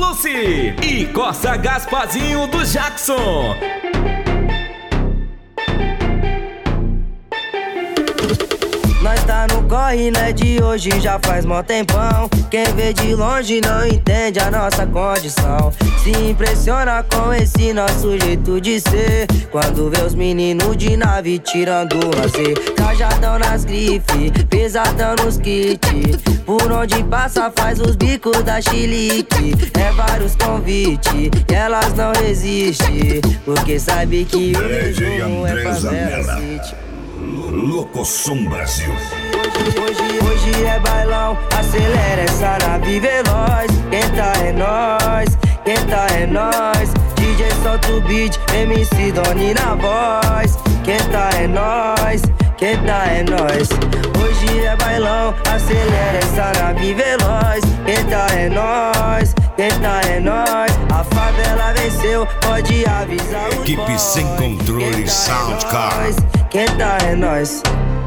Lucy e Costa Gaspazinho do Jackson. Nós tá no corre, né, de hoje já faz mó tempão. Quem vê de longe não entende a nossa condição. Se impressiona com esse nosso jeito de ser. Quando vê os meninos de nave tirando lazer. Cajadão nas grifes, pesadão nos kits. Por onde passa faz os bicos da chilique. É vários convites e elas não resistem. Porque sabe que o resumo é favela city. Locosom Brasil. Hoje é bailão, acelera essa nave veloz. Quem tá é nós, quem tá é nós. DJ solta o beat, MC Doni na voz. Quem tá é nós, quem tá é nós. Hoje é bailão, acelera essa nave veloz. Quem tá é nós, quem tá é nós. A favela venceu, pode avisar os Equipe boys. Sem Controle, Quem tá Soundcard. Quem tá é nós.